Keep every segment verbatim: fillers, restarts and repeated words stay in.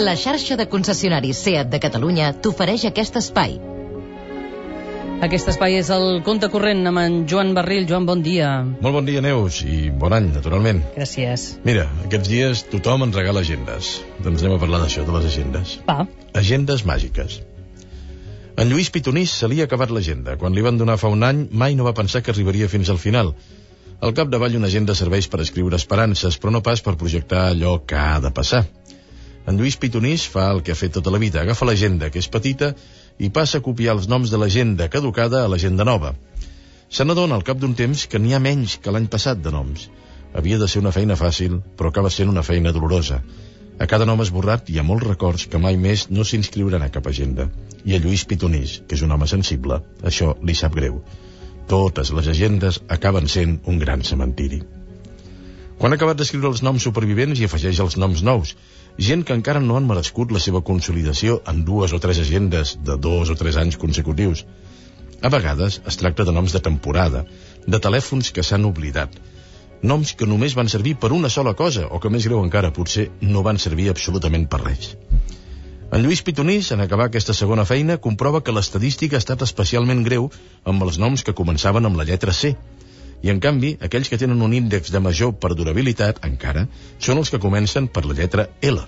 La xarxa de concessionaris SEAT de Catalunya t'ofereix aquest espai. Aquest espai és el Compte Corrent amb en Joan Barril. Joan, bon dia. Molt bon dia, Neus, i bon any, naturalment. Gràcies. Mira, aquests dies tothom ens regala agendes. Doncs anem a parlar d'això, de les agendes. Va. Agendes màgiques. En Lluís Pitonís se li ha acabat l'agenda. Quan li van donar fa un any, mai no va pensar que arribaria fins al final. Al capdavall, una agenda serveix per escriure esperances, però no pas per projectar allò que ha de passar. En Lluís Pitonís fa el que ha fet tota la vida. Agafa l'agenda, que és petita, i passa a copiar els noms de l'agenda caducada a l'agenda nova. Se n'adona al cap d'un temps que n'hi ha menys que l'any passat de noms. Havia de ser una feina fàcil, però acaba sent una feina dolorosa. A cada nom esborrat hi ha molts records que mai més no s'inscriuran a cap agenda. I a Lluís Pitonís, que és un home sensible, això li sap greu. Totes les agendes acaben sent un gran cementiri. Quan ha acabat d'escriure els noms supervivents, hi afegeix els noms nous. Gent que encara no han merescut la seva consolidació en dues o tres agendes de dos o tres anys consecutius. A vegades es tracta de noms de temporada, de telèfons que s'han oblidat, noms que només van servir per una sola cosa, o que més greu encara, potser no van servir absolutament per res. En Lluís Pitonís, en acabar aquesta segona feina, comprova que l'estadística ha estat especialment greu amb els noms que començaven amb la lletra C. I, en canvi, aquells que tenen un índex de major perdurabilitat, encara, són els que comencen per la lletra L.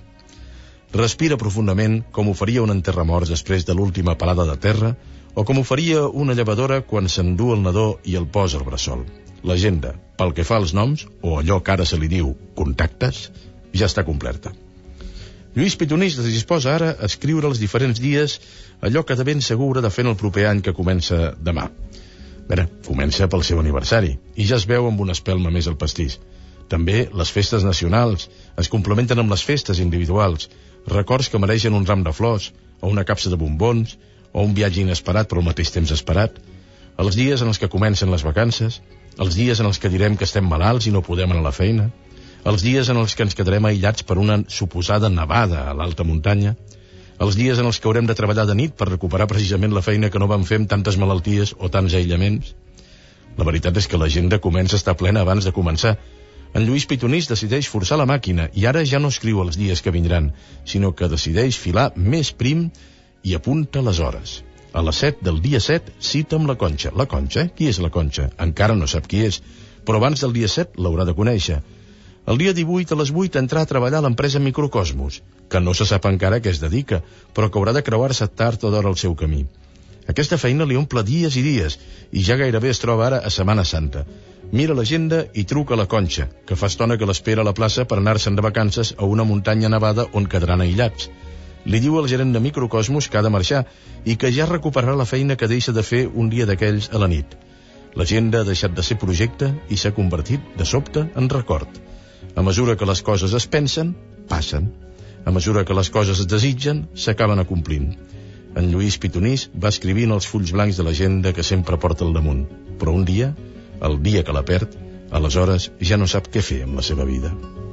Respira profundament, com ho faria un enterramorts després de l'última palada de terra, o com ho faria una llevadora quan s'endú el nadó i el posa al bressol. L'agenda, pel que fa als noms, o allò que ara se li diu contactes, ja està completa. Lluís Pitonís es disposa ara a escriure els diferents dies allò que de ben segur haurà de fer en el proper any que comença demà. A veure, comença pel seu aniversari, i ja es veu amb una espelma més al pastís. També les festes nacionals es complementen amb les festes individuals, records que mereixen un ram de flors, o una capsa de bombons, o un viatge inesperat però al mateix temps esperat, els dies en els que comencen les vacances, els dies en els que direm que estem malalts i no podem anar a la feina, els dies en els que ens quedarem aïllats per una suposada nevada a l'alta muntanya, els dies en els que haurem de treballar de nit per recuperar precisament la feina que no vam fer amb tantes malalties o tants aïllaments. La veritat és que l'agenda comença a estar plena abans de començar. En Lluís Pitonís decideix forçar la màquina i ara ja no escriu els dies que vindran, sinó que decideix filar més prim i apunta les hores. A les set del dia set cita amb la Conxa. La Conxa? Qui és la Conxa? Encara no sap qui és, però abans del dia set l'haurà de conèixer. El dia divuit a les vuit entrà a treballar a l'empresa Microcosmos, que no se sap encara a què es dedica, però que haurà de creuar-se tard o d'hora al seu camí. Aquesta feina li omple dies i dies, i ja gairebé es troba ara a Setmana Santa. Mira l'agenda i truca a la Conxa, que fa estona que l'espera a la plaça per anar-se'n de vacances a una muntanya nevada on quedaran aïllats. Li diu al gerent de Microcosmos que ha de marxar i que ja recuperarà la feina que deixa de fer un dia d'aquells a la nit. L'agenda ha deixat de ser projecte i s'ha convertit, de sobte, en record. A mesura que les coses es pensen, passen. A mesura que les coses es desitgen, s'acaben acomplint. En Lluís Pitonís va escrivint els fulls blancs de l'agenda que sempre porta al damunt. Però un dia, el dia que la perd, aleshores ja no sap què fer amb la seva vida.